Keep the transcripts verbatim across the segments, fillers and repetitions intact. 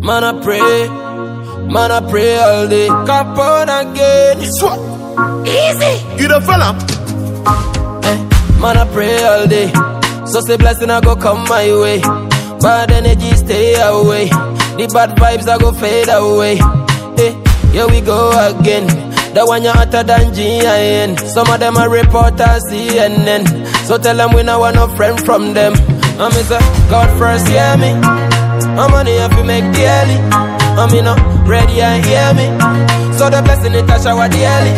Man I pray, man I pray all day. Cap on again. Swat. Easy. You the fella? Eh, man I pray all day. So say blessing I go come my way. Bad energy stay away. The bad vibes I go fade away. Hey, here we go again. The one you hotter than G I N. Some of them are reporters C N N. So tell them we not want no friend from them. I'm say God first hear me. I'm money if you make daily. I'm in ready and hear me. So the blessing it a shower daily.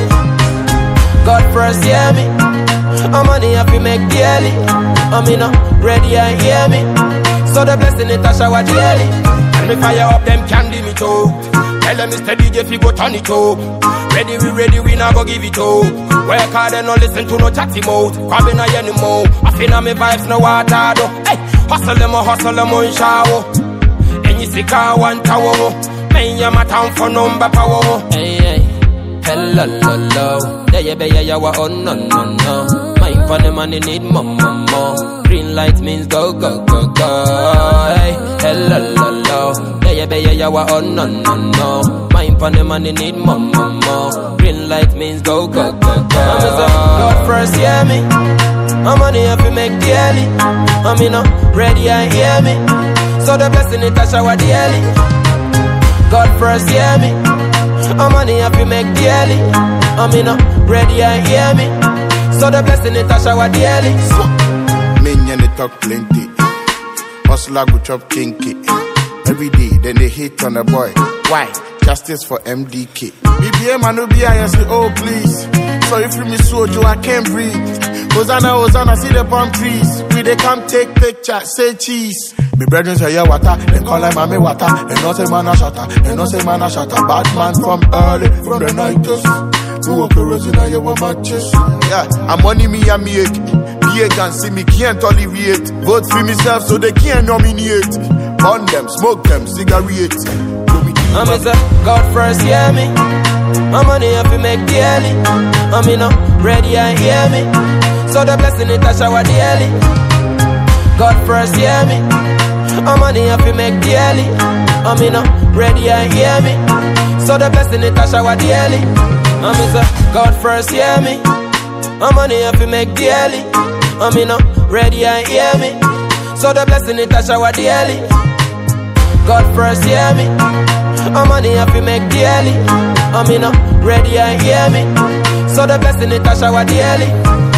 God first hear me. I'm money if you make daily. I'm in ready and hear me. So the blessing it a shower daily. And me fire up them candy me too. Tell them Mister D J if you go turn it up. Ready we ready we not go give it up. Work hard and no listen to no chatty mouth. Crabbing a anymore. I feel on me vibes no water though. Hey, hustle them a hustle them on shower. And you see car one tower. Man ya my town for number power. Hey hey, hello lo lo. Yeah yeah yeah yeah oh no no no. Mind for the money need more more more. Green light means go go go go. Hey, hello lo lo. Yeah yeah yeah yeah oh no no no. Mind for the money need more more more. Green light means go go go go. God first hear me. I'm money if you make daily. I'm in ready and hear me. So the blessing it a shower daily. God first hear me. I'm money if you make daily. I'm in ready and hear me. So the blessing it a shower daily. Minion they talk plenty. Hustler go chop kinky. Every day then they hit on the boy. Why? Justice for M D K. B B M and O B I say oh please. So if you miss Sojo I can't breathe. Hosanna, Hosanna, see the palm trees. We they come take picture, say cheese. Me brethren say yeah water, then call like mommy water. Then not say man a shatter, then not say man a shatter. Bad man from early, from the night just. Who walk a rose in a your matches. Yeah, I'm money me and me ache. P A can see me, can't tolerate. Vote for myself so they can't nominate. Burn them, smoke them, cigarette. I'm a God first hear me. I'm money if you make daily. I'm in ready and hear me. So the blessing it a shower daily. God first hear me. I'm money if you make daily. I'm in ready and hear me. So the blessing it a shower daily. I'm a God first hear me. I'm money if you make daily. I'm in ready and hear me. So the blessing it a shower daily. God first hear me. I'm money if you make daily. I'm in ready and hear me. So the blessing it a shower daily.